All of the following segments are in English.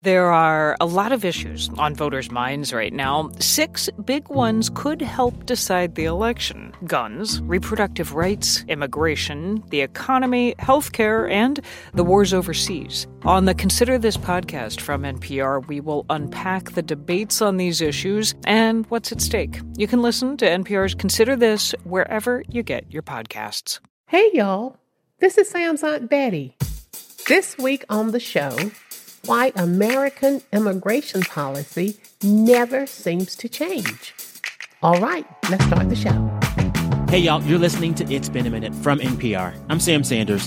There are a lot of issues on voters' minds right now. 6 big ones could help decide the election: guns, reproductive rights, immigration, the economy, healthcare, and the wars overseas. On the Consider This podcast from NPR, we will unpack the debates on these issues and what's at stake. You can listen to NPR's Consider This wherever you get your podcasts. Hey, y'all. This is Sam's Aunt Betty. This week on the show, why American immigration policy never seems to change. All right, let's start the show. Hey, y'all, you're listening to It's Been a Minute from NPR. I'm Sam Sanders.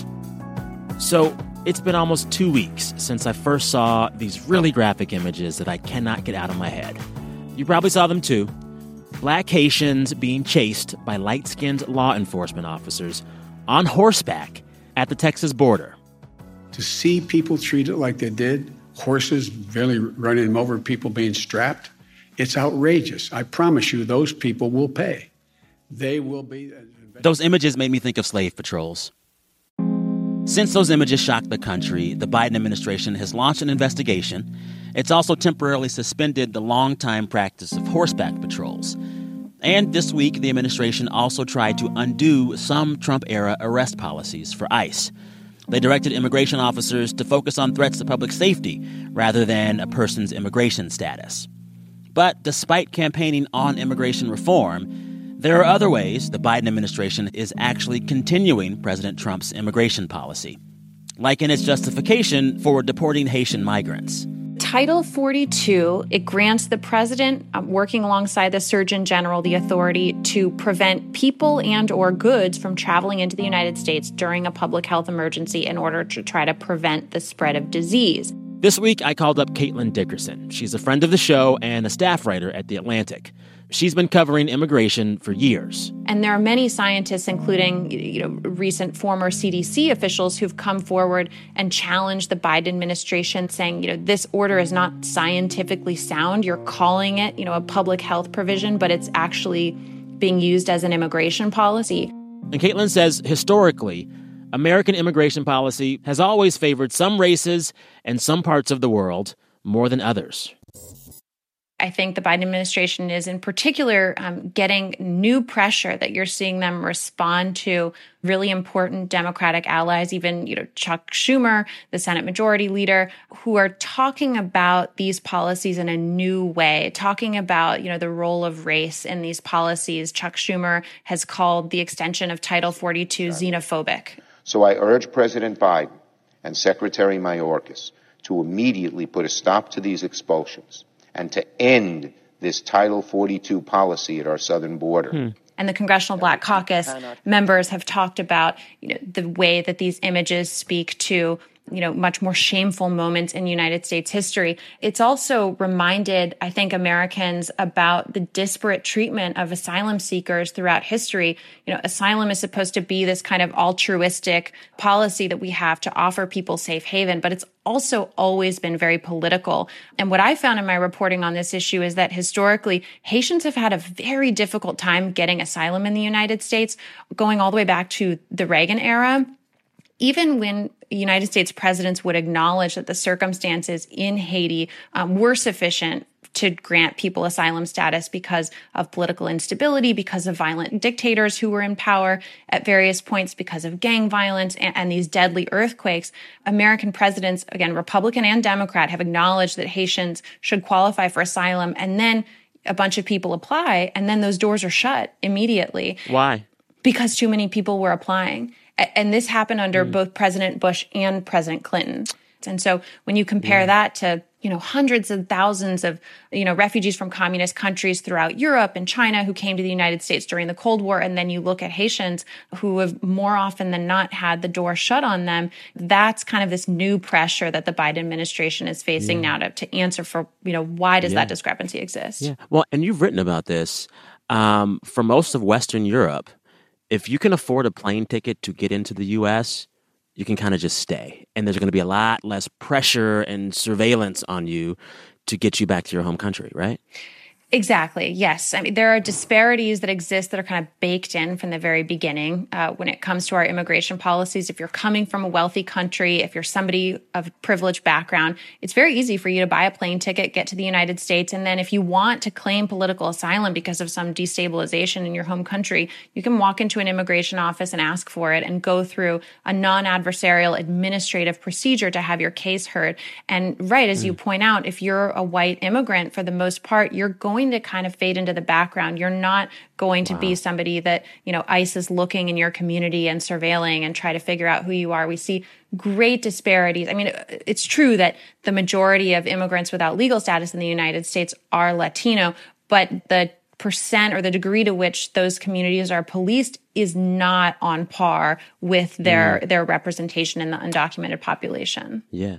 So, it's been almost 2 weeks since I first saw these really graphic images that I cannot get out of my head. You probably saw them too. Black Haitians being chased by light-skinned law enforcement officers on horseback at the Texas border. To see people treated like they did, horses barely running them over, people being strapped, it's outrageous. I promise you those people will pay. They will be. Those images made me think of slave patrols. Since those images shocked the country, the Biden administration has launched an investigation. It's also temporarily suspended the longtime practice of horseback patrols. And this week, the administration also tried to undo some Trump-era arrest policies for ICE. They directed immigration officers to focus on threats to public safety rather than a person's immigration status. But despite campaigning on immigration reform, there are other ways the Biden administration is actually continuing President Trump's immigration policy, like in its justification for deporting Haitian migrants. Title 42, it grants the president, working alongside the Surgeon General, the authority to prevent people and or goods from traveling into the United States during a public health emergency in order to try to prevent the spread of disease. This week, I called up Caitlin Dickerson. She's a friend of the show and a staff writer at The Atlantic. She's been covering immigration for years. And there are many scientists, including recent former CDC officials, who've come forward and challenged the Biden administration, saying, this order is not scientifically sound. You're calling it, a public health provision, but it's actually being used as an immigration policy. And Caitlin says, historically, American immigration policy has always favored some races and some parts of the world more than others. I think the Biden administration is in particular getting new pressure that you're seeing them respond to really important Democratic allies, even, Chuck Schumer, the Senate Majority Leader, who are talking about these policies in a new way, talking about, the role of race in these policies. Chuck Schumer has called the extension of Title 42 xenophobic. So I urge President Biden and Secretary Mayorkas to immediately put a stop to these expulsions and to end this Title 42 policy at our southern border. And the Congressional Black Caucus members have talked about, the way that these images speak to, much more shameful moments in United States history. It's also reminded, I think, Americans about the disparate treatment of asylum seekers throughout history. Asylum is supposed to be this kind of altruistic policy that we have to offer people safe haven, but it's also always been very political. And what I found in my reporting on this issue is that historically, Haitians have had a very difficult time getting asylum in the United States, going all the way back to the Reagan era. Even when United States presidents would acknowledge that the circumstances in Haiti were sufficient to grant people asylum status because of political instability, because of violent dictators who were in power at various points, because of gang violence and these deadly earthquakes, American presidents, again, Republican and Democrat, have acknowledged that Haitians should qualify for asylum. And then a bunch of people apply, and then those doors are shut immediately. Why? Because too many people were applying. And this happened under both President Bush and President Clinton. And so when you compare that to, hundreds of thousands of, refugees from communist countries throughout Europe and China who came to the United States during the Cold War, and then you look at Haitians who have more often than not had the door shut on them, that's kind of this new pressure that the Biden administration is facing now to answer for, why does that discrepancy exist? Yeah. Well, and you've written about this. For most of Western Europe, if you can afford a plane ticket to get into the U.S., you can kind of just stay. And there's going to be a lot less pressure and surveillance on you to get you back to your home country, right? Exactly. Yes. I mean, there are disparities that exist that are kind of baked in from the very beginning when it comes to our immigration policies. If you're coming from a wealthy country, if you're somebody of privileged background, it's very easy for you to buy a plane ticket, get to the United States. And then if you want to claim political asylum because of some destabilization in your home country, you can walk into an immigration office and ask for it and go through a non-adversarial administrative procedure to have your case heard. And right, as you point out, if you're a white immigrant, for the most part, you're going to kind of fade into the background. You're not going to be somebody that, ICE is looking in your community and surveilling and try to figure out who you are. We see great disparities. I mean, it's true that the majority of immigrants without legal status in the United States are Latino, but the percent or the degree to which those communities are policed is not on par with their representation in the undocumented population. Yeah.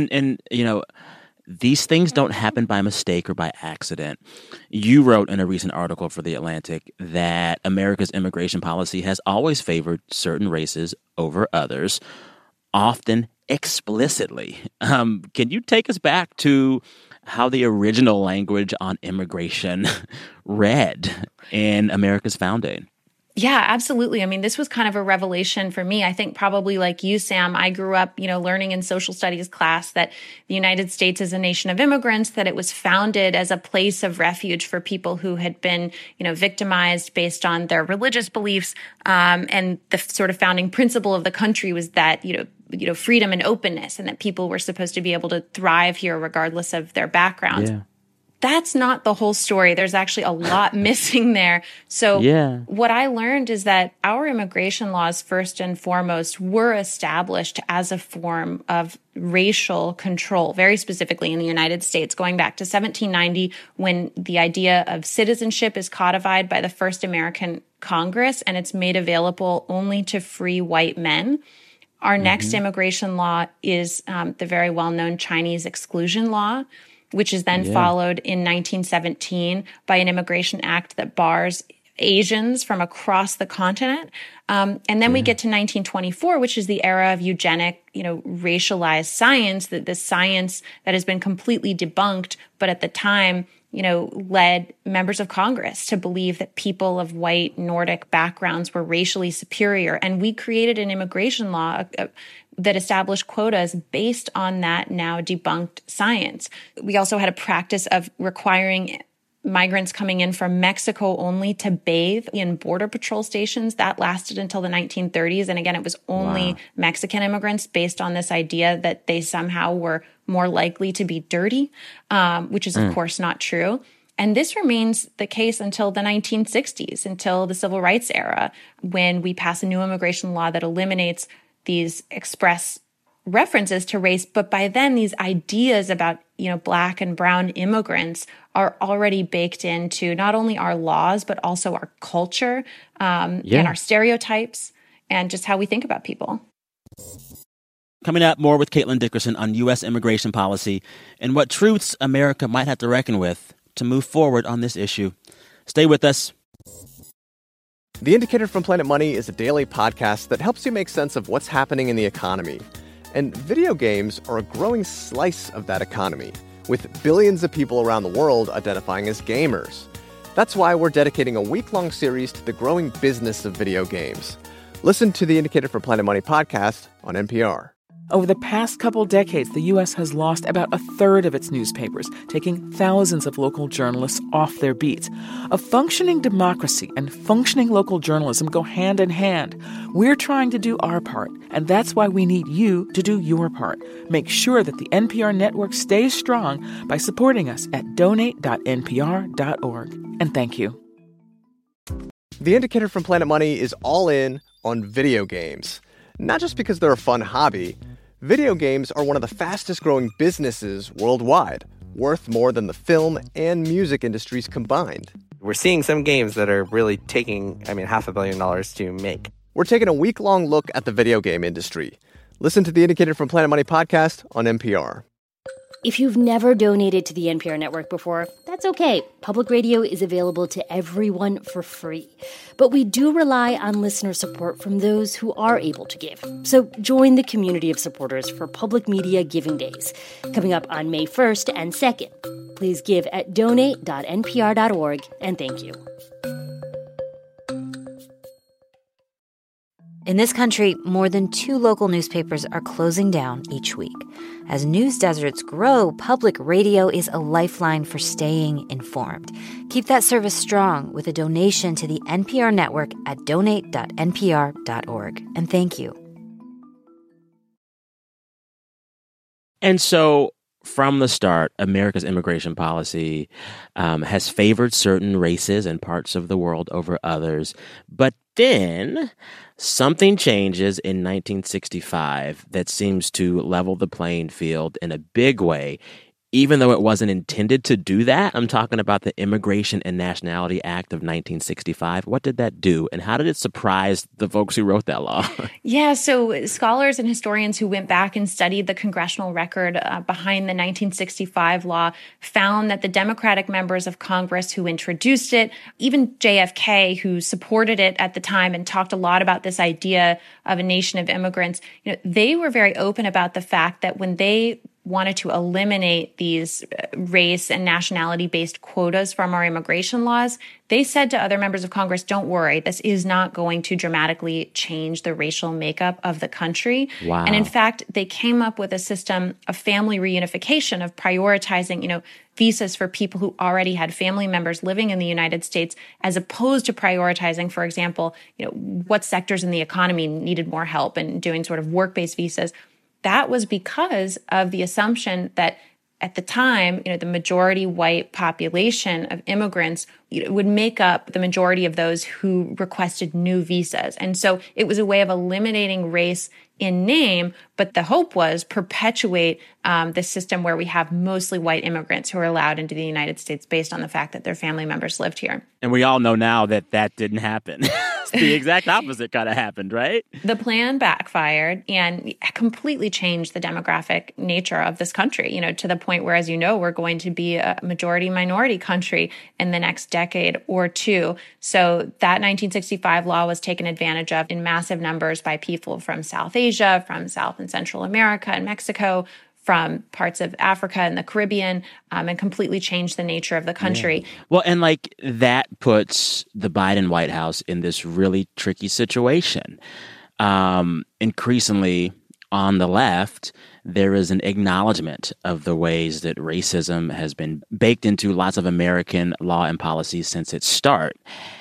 These things don't happen by mistake or by accident. You wrote in a recent article for The Atlantic that America's immigration policy has always favored certain races over others, often explicitly. Can you take us back to how the original language on immigration read in America's founding? Yeah, absolutely. I mean, this was kind of a revelation for me. I think probably like you, Sam, I grew up, learning in social studies class that the United States is a nation of immigrants, that it was founded as a place of refuge for people who had been, victimized based on their religious beliefs. And the sort of founding principle of the country was that, freedom and openness, and that people were supposed to be able to thrive here regardless of their background. Yeah. That's not the whole story. There's actually a lot missing there. So what I learned is that our immigration laws, first and foremost, were established as a form of racial control, very specifically in the United States, going back to 1790, when the idea of citizenship is codified by the first American Congress, and it's made available only to free white men. Our next immigration law is the very well-known Chinese exclusion law, which is then followed in 1917 by an immigration act that bars Asians from across the continent. And then we get to 1924, which is the era of eugenic, racialized science, that the science that has been completely debunked, but at the time, led members of Congress to believe that people of white Nordic backgrounds were racially superior. And we created an immigration law that established quotas based on that now debunked science. We also had a practice of requiring migrants coming in from Mexico only to bathe in border patrol stations. That lasted until the 1930s. And again, it was only Mexican immigrants based on this idea that they somehow were more likely to be dirty, which is, of course, not true. And this remains the case until the 1960s, until the Civil Rights era, when we pass a new immigration law that eliminates these express references to race. But by then, these ideas about, Black and brown immigrants are already baked into not only our laws, but also our culture and our stereotypes and just how we think about people. Coming up, more with Caitlin Dickerson on U.S. immigration policy and what truths America might have to reckon with to move forward on this issue. Stay with us. The Indicator from Planet Money is a daily podcast that helps you make sense of what's happening in the economy. And video games are a growing slice of that economy, with billions of people around the world identifying as gamers. That's why we're dedicating a week-long series to the growing business of video games. Listen to the Indicator from Planet Money podcast on NPR. Over the past couple decades, the U.S. has lost about a third of its newspapers, taking thousands of local journalists off their beats. A functioning democracy and functioning local journalism go hand in hand. We're trying to do our part, and that's why we need you to do your part. Make sure that the NPR network stays strong by supporting us at donate.npr.org. And thank you. The Indicator from Planet Money is all in on video games. Not just because they're a fun hobby. Video games are one of the fastest growing businesses worldwide, worth more than the film and music industries combined. We're seeing some games that are really taking, $500 million to make. We're taking a week-long look at the video game industry. Listen to the Indicator from Planet Money podcast on NPR. If you've never donated to the NPR network before, that's okay. Public radio is available to everyone for free. But we do rely on listener support from those who are able to give. So join the community of supporters for Public Media Giving Days, coming up on May 1st and 2nd. Please give at donate.npr.org, and thank you. In this country, more than 2 local newspapers are closing down each week. As news deserts grow, public radio is a lifeline for staying informed. Keep that service strong with a donation to the NPR network at donate.npr.org. And thank you. And so, from the start, America's immigration policy has favored certain races and parts of the world over others. But then something changes in 1965 that seems to level the playing field in a big way, even though it wasn't intended to do that. I'm talking about the Immigration and Nationality Act of 1965. What did that do, and how did it surprise the folks who wrote that law? Yeah, so scholars and historians who went back and studied the congressional record behind the 1965 law found that the Democratic members of Congress who introduced it, even JFK, who supported it at the time and talked a lot about this idea of a nation of immigrants, they were very open about the fact that when they wanted to eliminate these race and nationality-based quotas from our immigration laws, they said to other members of Congress, don't worry, this is not going to dramatically change the racial makeup of the country. Wow. And in fact, they came up with a system of family reunification, of prioritizing, visas for people who already had family members living in the United States, as opposed to prioritizing, for example, what sectors in the economy needed more help and doing sort of work-based visas. That was because of the assumption that at the time, the majority white population of immigrants would make up the majority of those who requested new visas. And so it was a way of eliminating race in name, but the hope was perpetuate the system where we have mostly white immigrants who are allowed into the United States based on the fact that their family members lived here. And we all know now that that didn't happen. The exact opposite kind of happened, right? The plan backfired and completely changed the demographic nature of this country, to the point where, as you know, we're going to be a majority minority country in the next decade or two. So that 1965 law was taken advantage of in massive numbers by people from South Asia, from South and Central America and Mexico, from parts of Africa and the Caribbean, and completely changed the nature of the country. Yeah. Well, and that puts the Biden White House in this really tricky situation. Increasingly on the left, there is an acknowledgement of the ways that racism has been baked into lots of American law and policies since its start.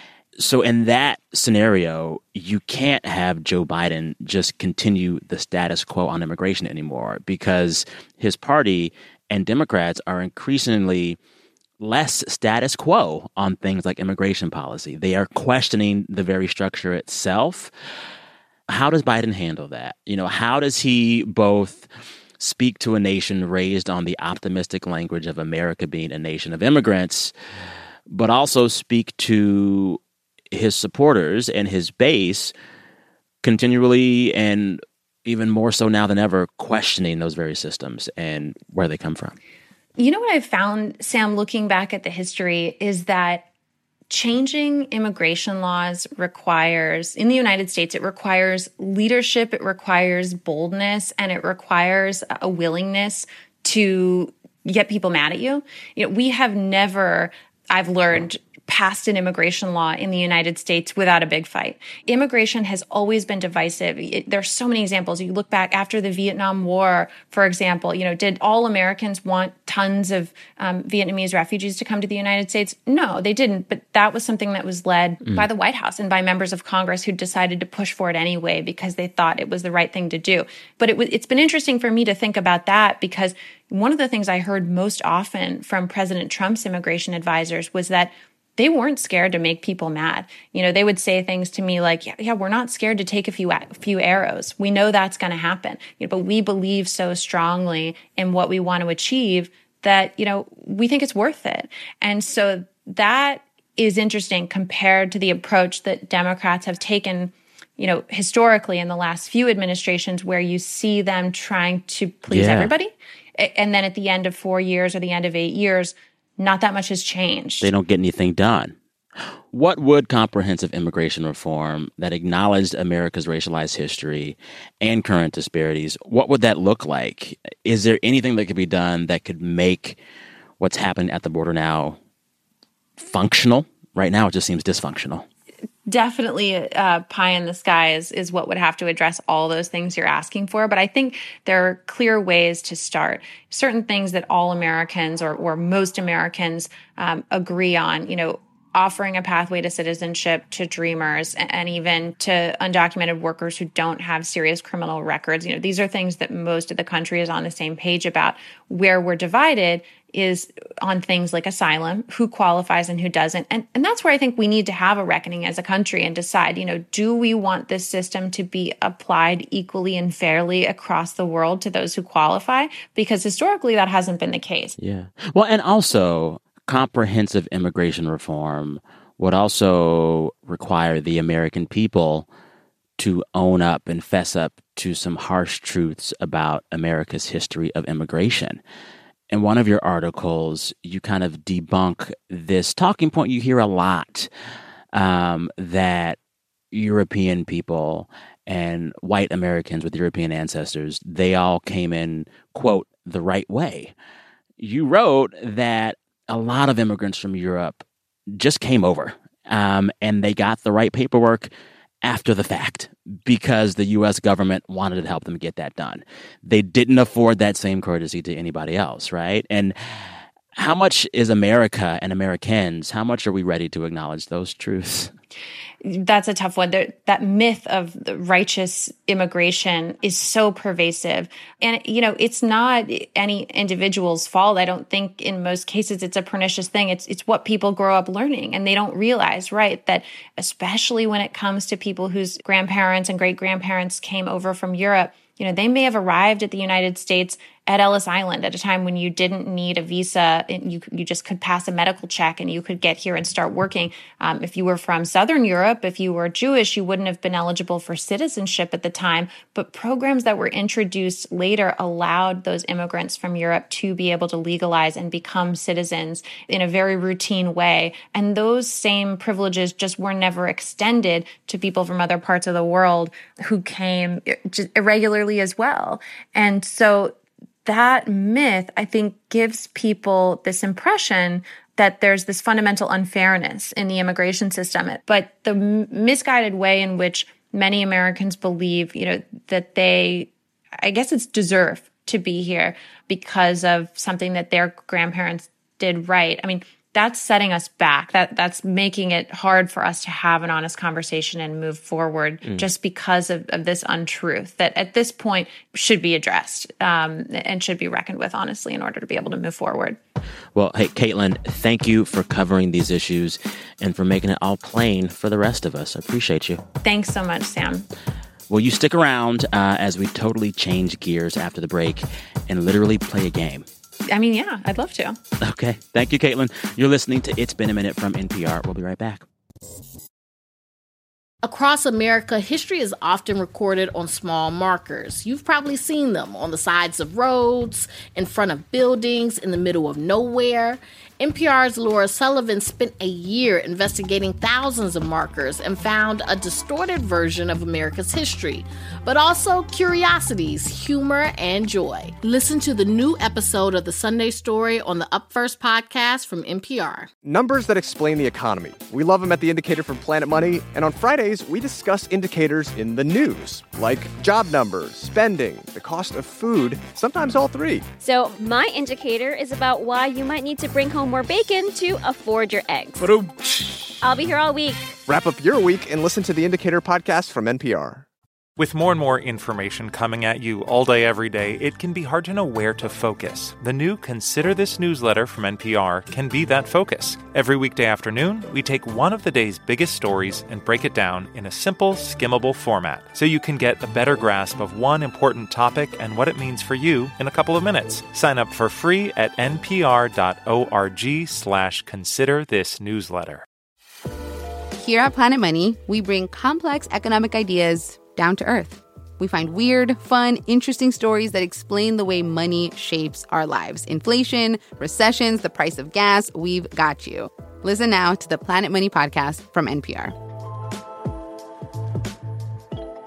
So in that scenario, you can't have Joe Biden just continue the status quo on immigration anymore, because his party and Democrats are increasingly less status quo on things like immigration policy. They are questioning the very structure itself. How does Biden handle that? How does he both speak to a nation raised on the optimistic language of America being a nation of immigrants, but also speak to his supporters and his base continually, and even more so now than ever, questioning those very systems and where they come from? What I've found, Sam, looking back at the history, is that changing immigration laws requires, in the United States, it requires leadership, it requires boldness, and it requires a willingness to get people mad at you. We have never, I've learned, passed an immigration law in the United States without a big fight. Immigration has always been divisive. There are so many examples. You look back after the Vietnam War, for example, did all Americans want tons of Vietnamese refugees to come to the United States? No, they didn't. But that was something that was led by the White House and by members of Congress who decided to push for it anyway because they thought it was the right thing to do. But it's been interesting for me to think about that, because one of the things I heard most often from President Trump's immigration advisors was that they weren't scared to make people mad. They would say things to me like, yeah, we're not scared to take a few arrows. We know that's going to happen. But we believe so strongly in what we want to achieve that, we think it's worth it. And so that is interesting compared to the approach that Democrats have taken, historically in the last few administrations, where you see them trying to please everybody. And then at the end of 4 years or the end of 8 years, not that much has changed. They don't get anything done. What would comprehensive immigration reform that acknowledged America's racialized history and current disparities, what would that look like? Is there anything that could be done that could make what's happened at the border now functional? Right now, it just seems dysfunctional. Definitely pie in the sky is what would have to address all those things you're asking for. But I think there are clear ways to start. Certain things that all Americans or most Americans agree on, offering a pathway to citizenship to dreamers and even to undocumented workers who don't have serious criminal records. These are things that most of the country is on the same page about. Where we're divided is on things like asylum, who qualifies and who doesn't. And that's where I think we need to have a reckoning as a country and decide, do we want this system to be applied equally and fairly across the world to those who qualify? Because historically, that hasn't been the case. Yeah. Well, and also comprehensive immigration reform would also require the American people to own up and fess up to some harsh truths about America's history of immigration. In one of your articles, you kind of debunk this talking point you hear a lot, that European people and white Americans with European ancestors, they all came in, quote, the right way. You wrote that a lot of immigrants from Europe just came over, and they got the right paperwork after the fact because the U.S. government wanted to help them get that done. They didn't afford that same courtesy to anybody else, right? And how much is America and Americans, how much are we ready to acknowledge those truths? That's a tough one. That myth of the righteous immigration is so pervasive. And, it's not any individual's fault. I don't think in most cases it's a pernicious thing. It's what people grow up learning. And they don't realize, right, that especially when it comes to people whose grandparents and great-grandparents came over from Europe, they may have arrived at the United States at Ellis Island at a time when you didn't need a visa. And you just could pass a medical check and you could get here and start working. If you were from Southern Europe, if you were Jewish, you wouldn't have been eligible for citizenship at the time. But programs that were introduced later allowed those immigrants from Europe to be able to legalize and become citizens in a very routine way. And those same privileges just were never extended to people from other parts of the world who came just irregularly as well. And so that myth, I think, gives people this impression that there's this fundamental unfairness in the immigration system. But the misguided way in which many Americans believe, that they, I guess it's deserve to be here because of something that their grandparents did right. I mean, that's setting us back. That's making it hard for us to have an honest conversation and move forward just because of this untruth that at this point should be addressed and should be reckoned with, honestly, in order to be able to move forward. Well, hey, Caitlin, thank you for covering these issues and for making it all plain for the rest of us. I appreciate you. Thanks so much, Sam. Will you stick around as we totally change gears after the break and literally play a game? I mean, yeah, I'd love to. Okay. Thank you, Caitlin. You're listening to It's Been a Minute from NPR. We'll be right back. Across America, history is often recorded on small markers. You've probably seen them on the sides of roads, in front of buildings, in the middle of nowhere. NPR's Laura Sullivan spent a year investigating thousands of markers and found a distorted version of America's history, but also curiosities, humor, and joy. Listen to the new episode of The Sunday Story on the Up First podcast from NPR. Numbers that explain the economy. We love them at The Indicator from Planet Money, and on Fridays, we discuss indicators in the news, like job numbers, spending, the cost of food, sometimes all three. So my indicator is about why you might need to bring home more bacon to afford your eggs. I'll be here all week. Wrap up your week and listen to the Indicator podcast from NPR. With more and more information coming at you all day, every day, it can be hard to know where to focus. The new Consider This newsletter from NPR can be that focus. Every weekday afternoon, we take one of the day's biggest stories and break it down in a simple, skimmable format, so you can get a better grasp of one important topic and what it means for you in a couple of minutes. Sign up for free at npr.org/considerthisnewsletter. Here at Planet Money, we bring complex economic ideas down to earth. We find weird, fun, interesting stories that explain the way money shapes our lives. Inflation, recessions, the price of gas, we've got you. Listen now to the Planet Money podcast from NPR.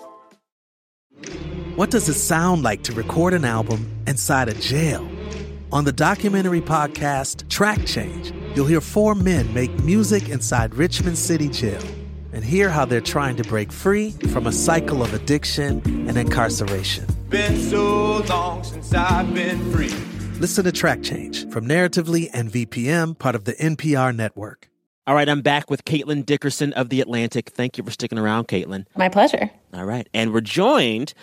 What does it sound like to record an album inside a jail? On the documentary podcast Track Change, you'll hear 4 men make music inside Richmond City Jail and hear how they're trying to break free from a cycle of addiction and incarceration. Been so long since I've been free. Listen to Track Change from Narratively and VPM, part of the NPR network. All right, I'm back with Caitlin Dickerson of The Atlantic. Thank you for sticking around, Caitlin. My pleasure. All right. And we're joined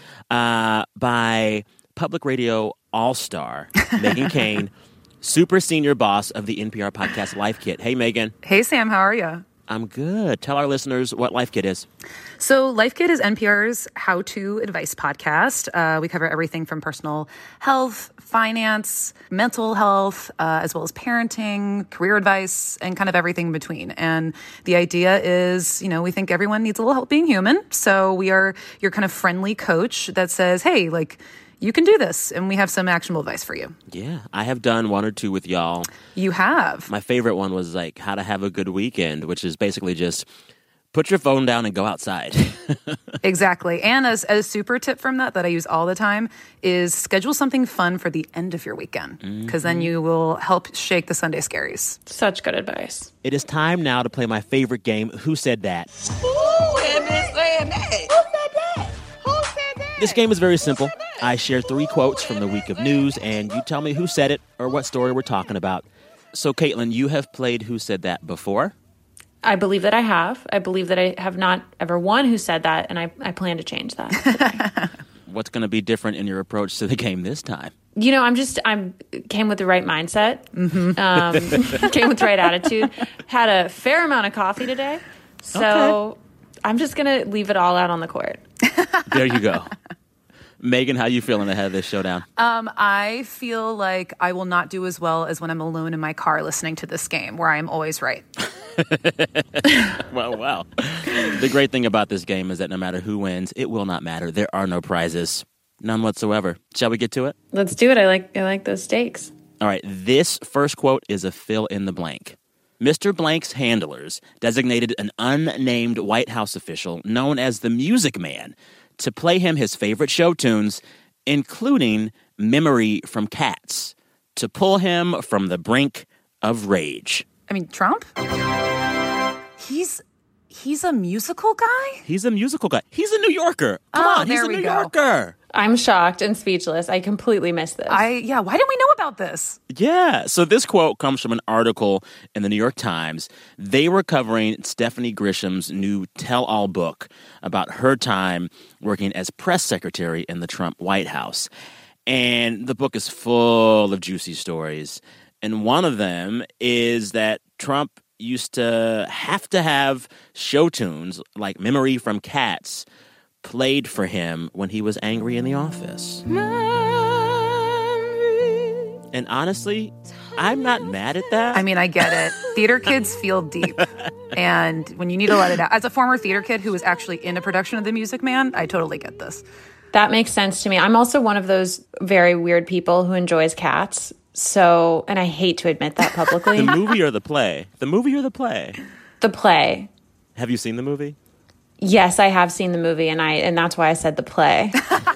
by public radio all-star Meghan Keane, super senior boss of the NPR podcast Life Kit. Hey, Meghan. Hey, Sam. How are you? I'm good. Tell our listeners what Life Kit is. So Life Kit is NPR's how-to advice podcast. We cover everything from personal health, finance, mental health, as well as parenting, career advice, and kind of everything in between. And the idea is, we think everyone needs a little help being human. So we are your kind of friendly coach that says, hey, you can do this, and we have some actionable advice for you. Yeah, I have done 1 or 2 with y'all. You have. My favorite one was how to have a good weekend, which is basically just put your phone down and go outside. Exactly. And as a super tip from that I use all the time is schedule something fun for the end of your weekend, because then you will help shake the Sunday scaries. Such good advice. It is time now to play my favorite game, Who Said That? Who had been saying that? Who said that? Who said that? This game is very simple. I share 3 quotes from the week of news, and you tell me who said it or what story we're talking about. So, Caitlin, you have played Who Said That before? I believe that I have. I believe that I have not ever won Who Said That, and I plan to change that. What's going to be different in your approach to the game this time? I came with the right mindset, came with the right attitude, had a fair amount of coffee today, so I'm just going to leave it all out on the court. There you go. Meghan, how you feeling ahead of this showdown? I feel like I will not do as well as when I'm alone in my car listening to this game, where I am always right. Well, wow. The great thing about this game is that no matter who wins, it will not matter. There are no prizes. None whatsoever. Shall we get to it? Let's do it. I like those stakes. All right. This first quote is a fill in the blank. Mr. Blank's handlers designated an unnamed White House official known as the Music Man to play him his favorite show tunes, including Memory from Cats, to pull him from the brink of rage. I mean, Trump? He's a musical guy? He's a musical guy. He's a New Yorker. Come on, he's a New Yorker. I'm shocked and speechless. I completely missed this. Why didn't we know about this? Yeah. So this quote comes from an article in the New York Times. They were covering Stephanie Grisham's new tell-all book about her time working as press secretary in the Trump White House. And the book is full of juicy stories. And one of them is that Trump used to have show tunes like Memory from Cats played for him when he was angry in the office. And honestly, I'm not mad at that. I mean, I get it. Theater kids feel deep. And when you need to let it out. As a former theater kid who was actually in a production of The Music Man, I totally get this. That makes sense to me. I'm also one of those very weird people who enjoys cats. So, and I hate to admit that publicly. The movie or the play? The movie or the play? The play. Have you seen the movie? Yes, I have seen the movie, and that's why I said the play.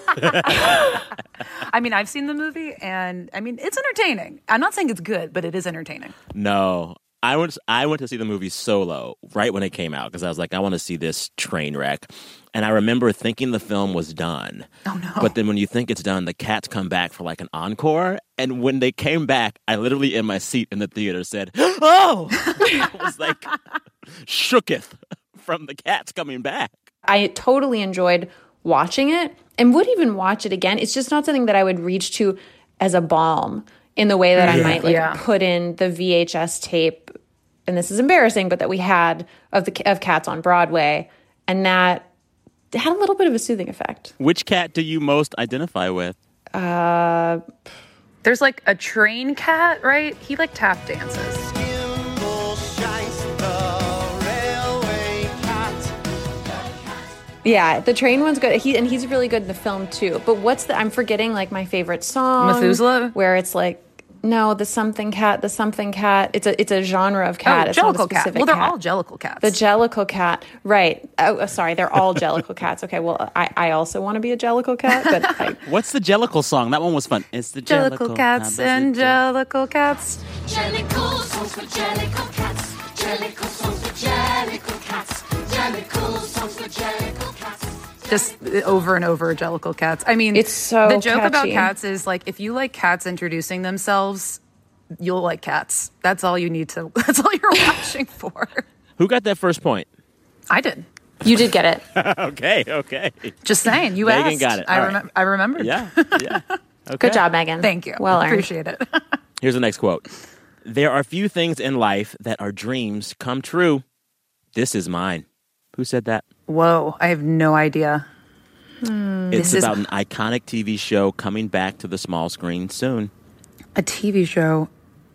I mean, I've seen the movie, and I mean, it's entertaining. I'm not saying it's good, but it is entertaining. No. I went to see the movie Solo right when it came out because I was like, I want to see this train wreck. And I remember thinking the film was done. Oh, no. But then when you think it's done, the cats come back for like an encore. And when they came back, I literally in my seat in the theater said, oh! I was like, shooketh from the cats coming back. I totally enjoyed watching it and would even watch it again. It's just not something that I would reach to as a balm in the way that I might put in the VHS tape, and this is embarrassing, but that we had of Cats on Broadway, and that had a little bit of a soothing effect. Which cat do you most identify with? There's like a train cat, right? He like tap dances. Yeah, the train one's good. He's really good in the film too. But I'm forgetting like my favorite song. Methuselah? Where it's like, No, the something cat. It's a genre of cat. It's Jellicle not a cat. specific Well, they're cat. all Jellicle cats. The Jellicle cat, right? Oh, sorry, they're all Jellicle cats. Okay, well, I also want to be a Jellicle cat, but What's the Jellicle song? That one was fun. It's the Jellicle cats and Jellicle cats. Jellicle songs for Jellicle cats. Jellicle songs for Jellicle cats. Jellicle songs for Jellicle cats. Just over and over, Jellicle cats. I mean, it's so the joke about catchy. cats is like if you like cats introducing themselves, you'll like cats. That's all you need to. That's all you're watching for. Who got that first point? I did. You did get it. Okay. Just saying. You Megan asked. got it. I All right. remembered. Yeah. Okay. Good job, Megan. Thank you. Well earned. Appreciate it. Here's the next quote. There are few things in life that are dreams come true. This is mine. Who said that? Whoa, I have no idea. It's about an iconic TV show coming back to the small screen soon. A TV show.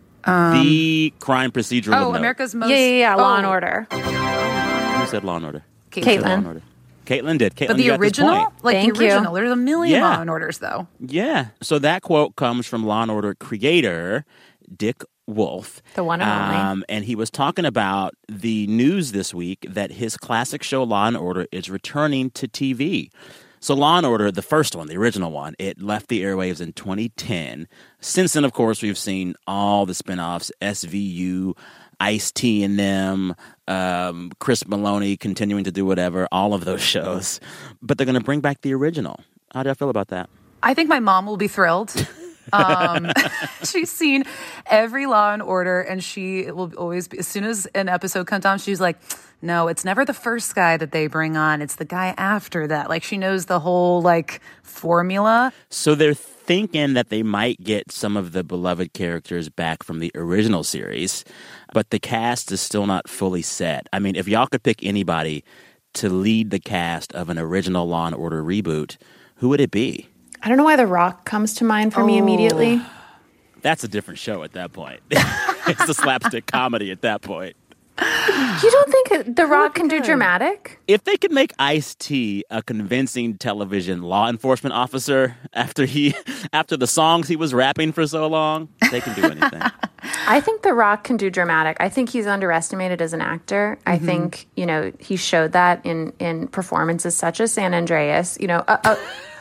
The crime procedural. Oh, note. America's Most... Yeah, Law and Order. Who said Law and Order? Caitlin. Caitlin did. Caitlin, But the you got this original? point. Like Thank the you. original. There's a million Yeah. Law and Orders, though. Yeah. So that quote comes from Law and Order creator Dick Wolf. The one and only. And he was talking about the news this week that his classic show Law and Order is returning to TV. So Law and Order, the first one, the original one, it left the airwaves in 2010. Since then, of course, we've seen all the spinoffs, SVU, Ice-T and them, Chris Maloney continuing to do whatever, all of those shows. But they're going to bring back the original. How do I feel about that? I think my mom will be thrilled. She's seen every Law and Order, and she will always be, as soon as an episode comes on, she's like, no, it's never the first guy that they bring on. It's the guy after that. Like, she knows the whole, like, formula. So they're thinking that they might get some of the beloved characters back from the original series, but the cast is still not fully set. I mean, if y'all could pick anybody to lead the cast of an original Law and Order reboot, who would it be? I don't know why The Rock comes to mind for me immediately. That's a different show at that point. It's the slapstick comedy at that point. You don't think The Rock can do dramatic? If they could make Ice-T a convincing television law enforcement officer after the songs he was rapping for so long, they can do anything. I think The Rock can do dramatic. I think he's underestimated as an actor. I think, he showed that in performances such as San Andreas, a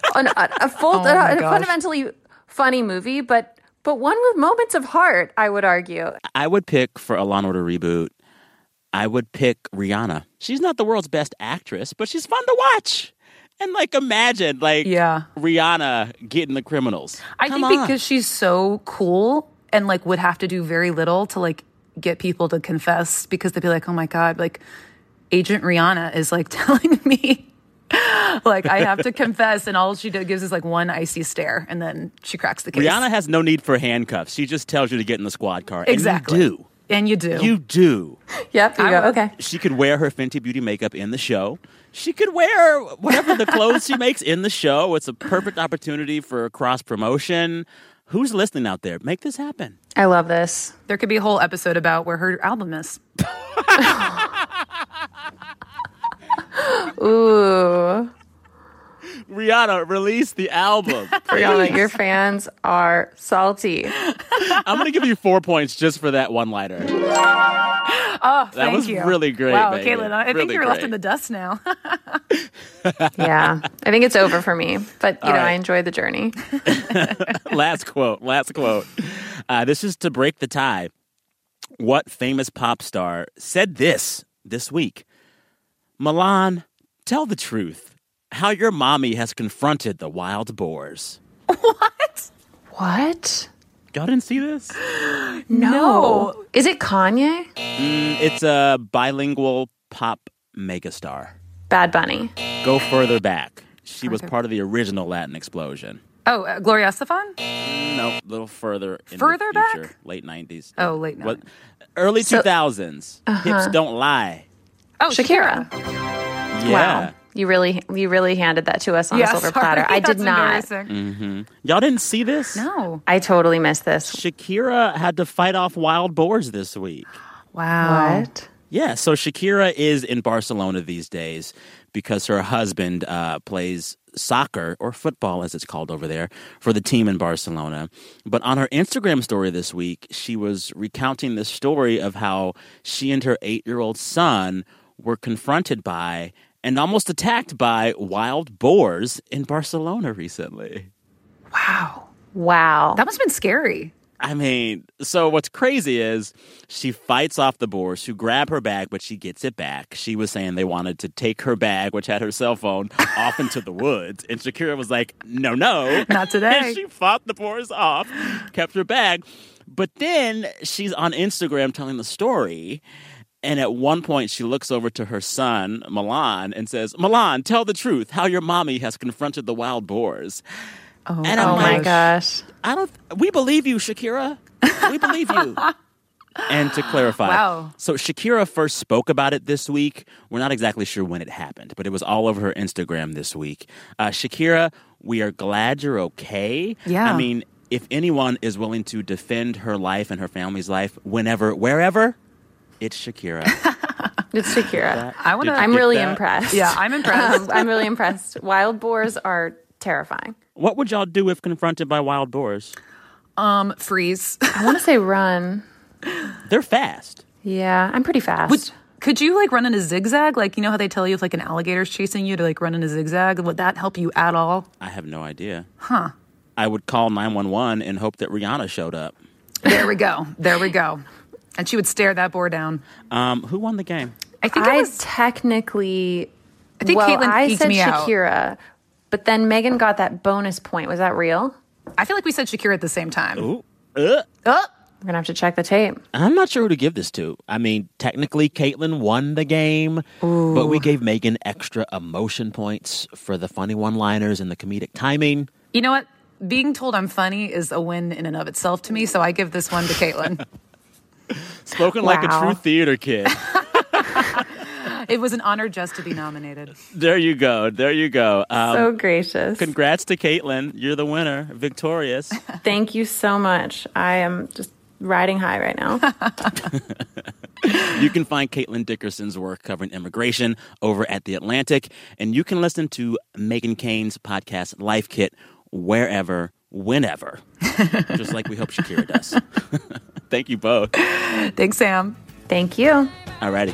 fundamentally funny movie, but one with moments of heart, I would argue. I would pick for a Law & Order reboot, I would pick Rihanna. She's not the world's best actress, but she's fun to watch. And, imagine, Rihanna getting the criminals. I think because she's so cool and, would have to do very little to, get people to confess because they'd be like, oh, my God, Agent Rihanna is, telling me, I have to confess. And all she gives is, one icy stare. And then she cracks the case. Rihanna has no need for handcuffs. She just tells you to get in the squad car. Exactly. And you do. And you do. You do. Yep, you go. Okay. She could wear her Fenty Beauty makeup in the show. She could wear whatever the clothes she makes in the show. It's a perfect opportunity for cross-promotion. Who's listening out there? Make this happen. I love this. There could be a whole episode about where her album is. Ooh. Rihanna, release the album. Rihanna, your fans are salty. I'm going to give you 4 points just for that one-liner. Oh, that was you. really great, Wow, Megan. Caitlin, I think you're left in the dust now. Yeah, I think it's over for me. But, All right. I enjoyed the journey. Last quote. This is to break the tie. What famous pop star said this week? Milan, tell the truth. How your mommy has confronted the wild boars. What? Y'all didn't see this? No. Is it Kanye? It's a bilingual pop megastar. Bad Bunny. Go further back. She was part of the original Latin explosion. Oh, Gloria Estefan? No, a little further in Further the future. back? Late 90s. Oh, late 90s. Early 2000s. Hips don't lie. Oh, Shakira. Yeah. Wow. You really handed that to us on a silver platter. I did not. Mm-hmm. Y'all didn't see this? No. I totally missed this. Shakira had to fight off wild boars this week. Wow. What? Yeah, so Shakira is in Barcelona these days because her husband plays soccer, or football as it's called over there, for the team in Barcelona. But on her Instagram story this week, she was recounting the story of how she and her 8-year-old son were confronted by and almost attacked by wild boars in Barcelona recently. Wow. That must have been scary. I mean, so what's crazy is she fights off the boars who grab her bag, but she gets it back. She was saying they wanted to take her bag, which had her cell phone, off into the woods. And Shakira was like, no. Not today. And she fought the boars off, kept her bag. But then she's on Instagram telling the story. And at one point, she looks over to her son, Milan, and says, Milan, tell the truth, how your mommy has confronted the wild boars. Oh, and I'm my gosh. We believe you, Shakira. We believe you. And to clarify, wow. So Shakira first spoke about it this week. We're not exactly sure when it happened, but it was all over her Instagram this week. Shakira, we are glad you're okay. Yeah. I mean, if anyone is willing to defend her life and her family's life whenever, wherever, it's Shakira. It's Shakira. I'm really impressed. Yeah, I'm impressed. I'm really impressed. Wild boars are terrifying. What would y'all do if confronted by wild boars? Freeze. I want to say run. They're fast. Yeah, I'm pretty fast. Could you run in a zigzag? You know how they tell you if an alligator's chasing you to run in a zigzag? Would that help you at all? I have no idea. Huh. I would call 911 and hope that Rihanna showed up. There we go. And she would stare that boar down. Who won the game? I think it was technically. I think Caitlin I eked said me out. Shakira, but then Megan got that bonus point. Was that real? I feel like we said Shakira at the same time. Ooh. We're gonna have to check the tape. I'm not sure who to give this to. I mean, technically, Caitlin won the game, but we gave Megan extra emotion points for the funny one-liners and the comedic timing. You know what? Being told I'm funny is a win in and of itself to me, so I give this one to Caitlin. Spoken like a true theater kid. It was an honor just to be nominated. There you go. So gracious. Congrats to Caitlin. You're the winner, victorious. Thank you so much. I am just riding high right now. You can find Caitlin Dickerson's work covering immigration over at The Atlantic, and you can listen to Meghan Kane's podcast, Life Kit, wherever, whenever. Just like we hope Shakira does. Thank you both. Thanks, Sam. Thank you. All righty.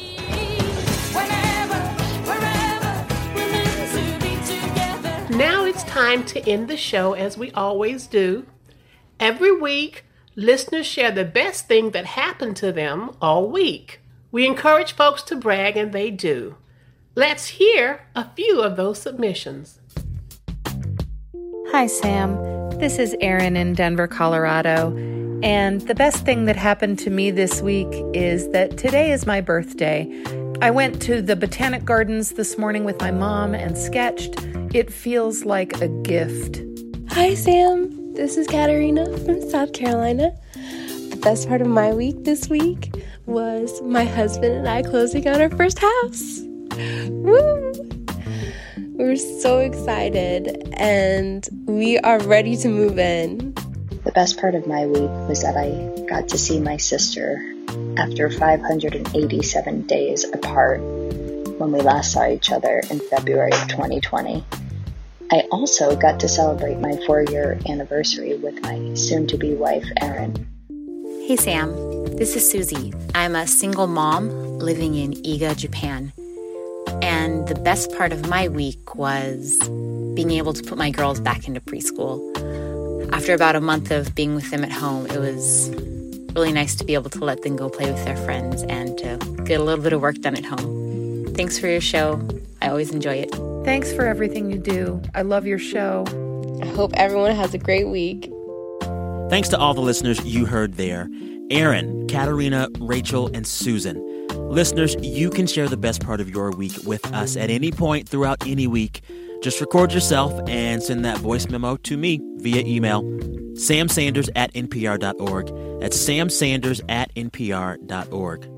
Now it's time to end the show as we always do. Every week, listeners share the best thing that happened to them all week. We encourage folks to brag, and they do. Let's hear a few of those submissions. Hi, Sam. This is Erin in Denver, Colorado. And the best thing that happened to me this week is that today is my birthday. I went to the Botanic Gardens this morning with my mom and sketched. It feels like a gift. Hi, Sam. This is Katarina from South Carolina. The best part of my week this week was my husband and I closing on our first house. Woo! We're so excited, and we are ready to move in. The best part of my week was that I got to see my sister after 587 days apart when we last saw each other in February of 2020. I also got to celebrate my 4-year anniversary with my soon-to-be wife, Erin. Hey, Sam. This is Susie. I'm a single mom living in Iga, Japan. And the best part of my week was being able to put my girls back into preschool. After about a month of being with them at home, it was really nice to be able to let them go play with their friends and to get a little bit of work done at home. Thanks for your show. I always enjoy it. Thanks for everything you do. I love your show. I hope everyone has a great week. Thanks to all the listeners you heard there. Erin, Katarina, Rachel, and Susan. Listeners, you can share the best part of your week with us at any point throughout any week. Just record yourself and send that voice memo to me via email, samsanders@npr.org. That's samsanders@npr.org.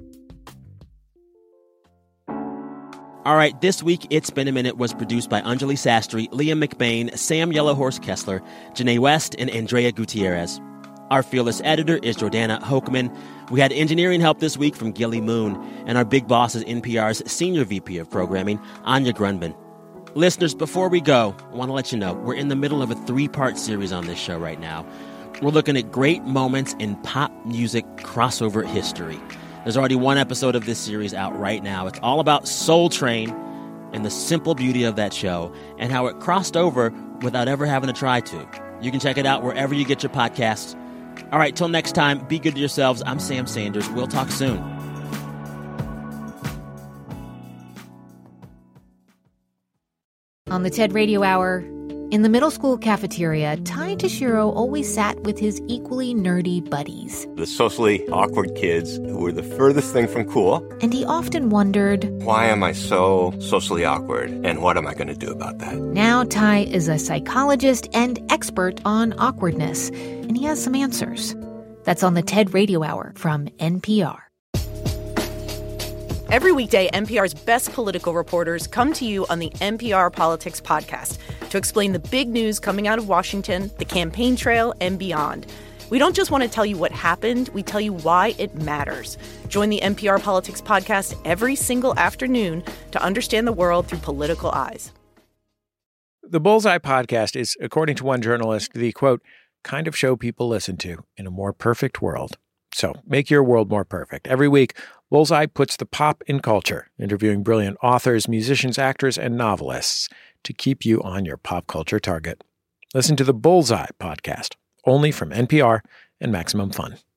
All right, this week, It's Been a Minute was produced by Anjali Sastry, Liam McBain, Sam Yellowhorse Kessler, Janae West, and Andrea Gutierrez. Our fearless editor is Jordana Hochman. We had engineering help this week from Gilly Moon. And our big boss is NPR's Senior VP of Programming, Anya Grundman. Listeners, before we go, I want to let you know we're in the middle of a 3-part series on this show right now. We're looking at great moments in pop music crossover history. There's already one episode of this series out right now. It's all about Soul Train and the simple beauty of that show and how it crossed over without ever having to try to. You can check it out wherever you get your podcasts. All right, till next time, be good to yourselves. I'm Sam Sanders. We'll talk soon. On the TED Radio Hour, in the middle school cafeteria, Ty Tashiro always sat with his equally nerdy buddies. The socially awkward kids who were the furthest thing from cool. And he often wondered, why am I so socially awkward, and what am I going to do about that? Now Ty is a psychologist and expert on awkwardness, and he has some answers. That's on the TED Radio Hour from NPR. Every weekday, NPR's best political reporters come to you on the NPR Politics Podcast to explain the big news coming out of Washington, the campaign trail, and beyond. We don't just want to tell you what happened, we tell you why it matters. Join the NPR Politics Podcast every single afternoon to understand the world through political eyes. The Bullseye Podcast is, according to one journalist, the, quote, kind of show people listen to in a more perfect world. So make your world more perfect. Every week, Bullseye puts the pop in culture, interviewing brilliant authors, musicians, actors, and novelists to keep you on your pop culture target. Listen to the Bullseye Podcast, only from NPR and Maximum Fun.